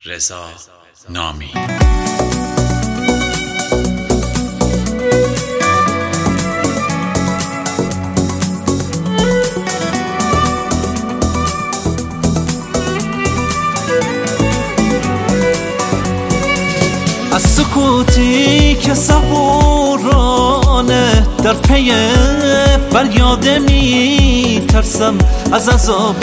رضا نامی. از سکوتی که صبورانه در پی فریاد می ترسم، از عذاب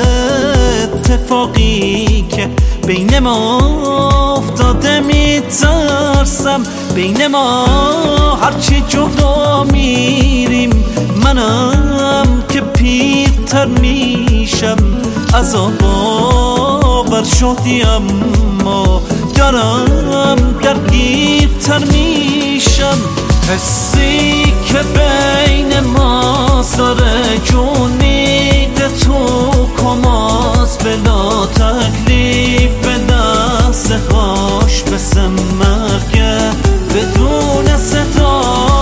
اتفاقی که بین ما افتاده می ترسم. بین ما هرچی جدا میریم، منم که پیرتر میشم. عذاب آور شدی اما دارم درگیرتر میشم. حسی که بین ما سر جونیده تو کماز بلا تکلیف به دست هاش بسم مرگه بدون صدا.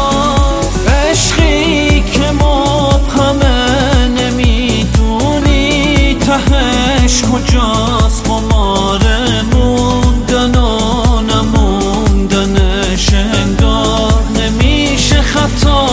عشقی که مبهمه نمیدونی تهش کجاست، خمار موندن و نموندنش انگار نمیشه خطا.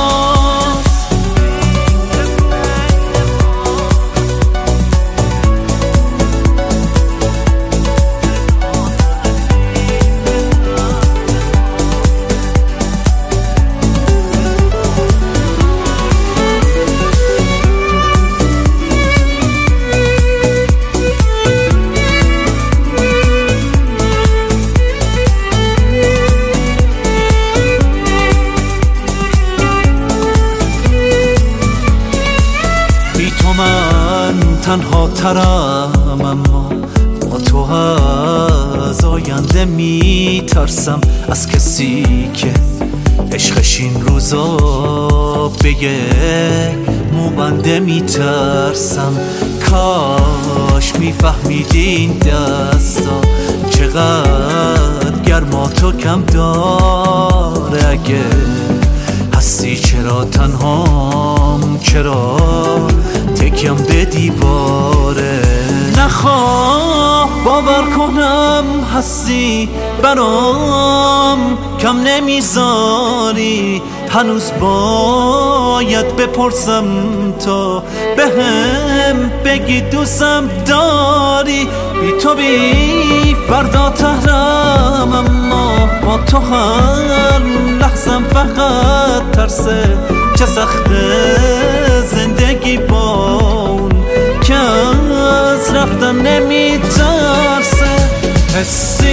من تنها ترم، اما با تو از آینده می ترسم. از کسی که عشقش این روزا به یک موبنده می ترسم. کاش می فهمیدی این دستا چقدر گرمات و کم داره. اگه هستی چرا تنهام، چرا تکیم به دیواره؟ نخواه باور کنم هستی برام کم نمیذاری. هنوز باید بپرسم تا بهم بگی دوستم داری. بی تو بی فردا تهرم، اما با تو هر لحظم فقط ترسه. چه سخته زندگی با اون که از رفتن نمیترسه. حسی